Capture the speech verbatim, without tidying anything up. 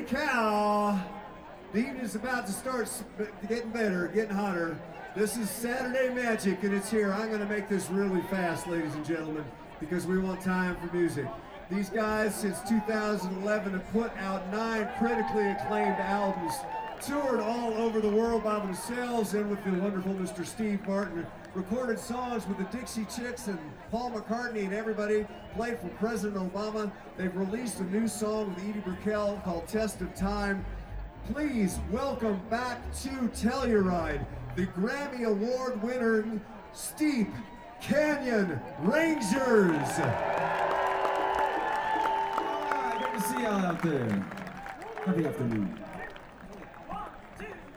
cow. The evening's about to start getting better, getting hotter. This is Saturday Magic, and it's here. I'm going to make this really fast, ladies and gentlemen, because we want time for music. These guys, since two thousand eleven, have put out nine critically acclaimed albums, toured all over the world by themselves and with the wonderful Mister Steve Martin, recorded songs with the Dixie Chicks and Paul McCartney and everybody, played for President Obama. They've released a new song with Edie Brickell called Test of Time. Please welcome back to Telluride, the Grammy Award winner, Steep Canyon Rangers. All right, good to see y'all out there. Happy afternoon.